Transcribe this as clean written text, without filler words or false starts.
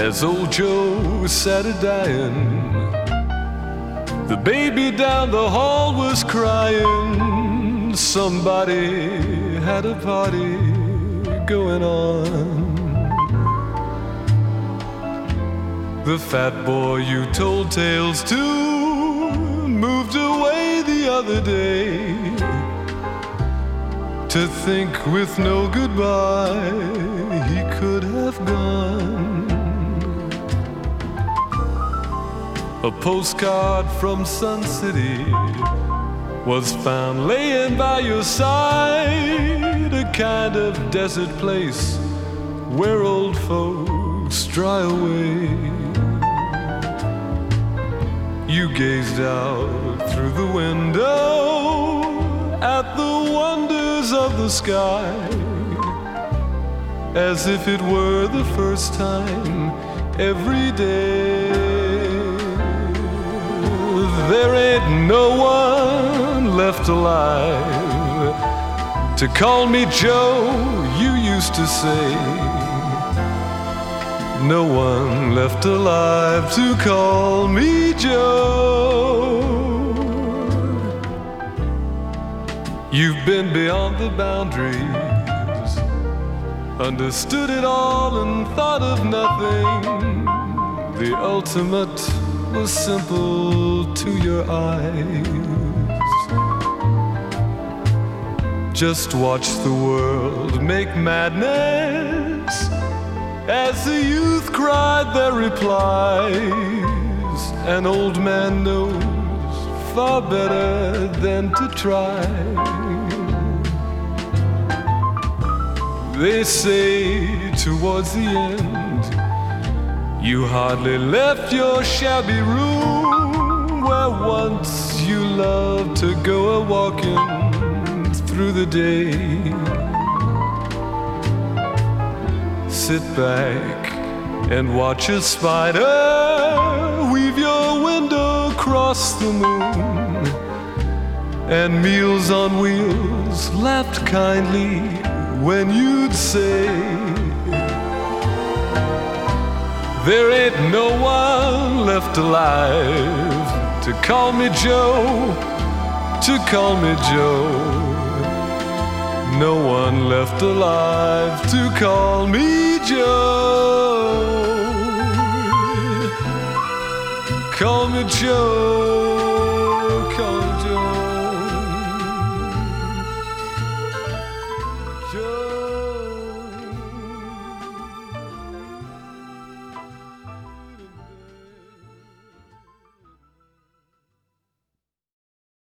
As old Joe sat a-dying, the baby down the hall was crying. Somebody had a party going on. The fat boy you told tales to moved away the other day, to think with no goodbye he could have gone. A postcard from Sun City was found laying by your side, a kind of desert place where old folks dry away. You gazed out through the window at the wonders of the sky, as if it were the first time every day. There ain't no one left alive to call me Joe, you used to say. No one left alive to call me Joe. You've been beyond the boundaries, understood it all and thought of nothing. The ultimate was simple to your eyes. Just watch the world make madness as the youth cried their replies. An old man knows far better than to try. They say towards the end, you hardly left your shabby room, where once you loved to go a-walking through the day. Sit back and watch a spider weave your window across the moon, and Meals on Wheels laughed kindly when you'd say, there ain't no one left alive to call me Joe, to call me Joe. No one left alive to call me Joe. Call me Joe, call me Joe. Joe.